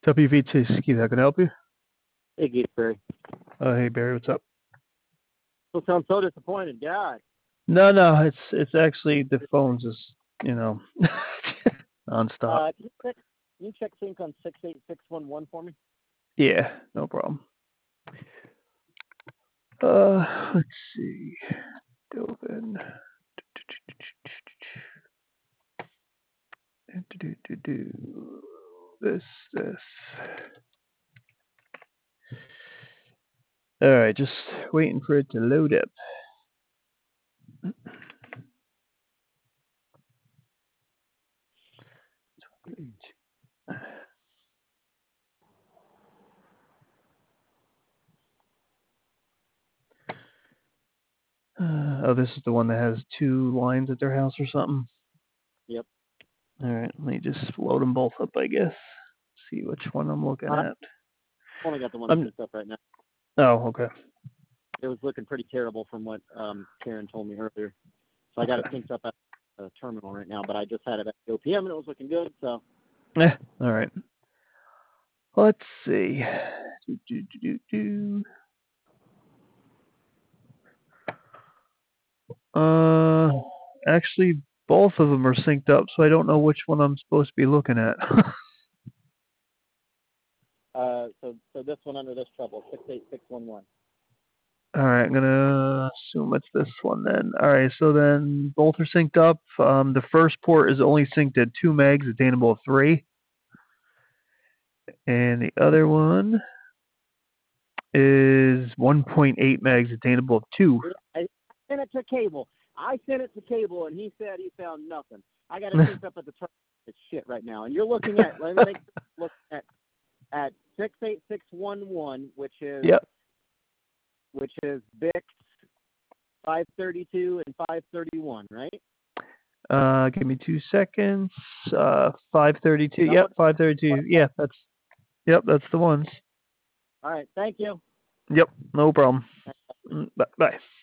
WVT Ski, how can I help you? Hey, Gateberry. Hey Barry, what's up? Still sound so disappointed, God. No, it's actually the phone's just nonstop. Can you check sync on 68611 for me? Yeah, no problem. Let's see. Dovin. This. All right, just waiting for it to load up. This is the one that has two lines at their house or something. Yep. All right, let me just load them both up, I guess. See which one I'm looking at. I've only got the one synced up right now. Oh, okay. It was looking pretty terrible from what Karen told me earlier. So I got it synced up at the terminal right now, but I just had it at the OPM and it was looking good. So. All right. Let's see. Actually, both of them are synced up, so I don't know which one I'm supposed to be looking at. So this one under this trouble, 68611. All right, I'm gonna assume it's this one then. All right, so then both are synced up. The first port is only synced at 2 megs, attainable of 3, and the other one is 1.8 megs, attainable of 2. I sent it to Cable. And he said he found nothing. I got it synced up at the terminal. It's shit right now, and you're looking at. Let me look at 68611, which is BIX 532 and 531, right? Give me 2 seconds. 532. Yep, 532. Yeah, that's the ones. All right, thank you. Yep, no problem. Bye.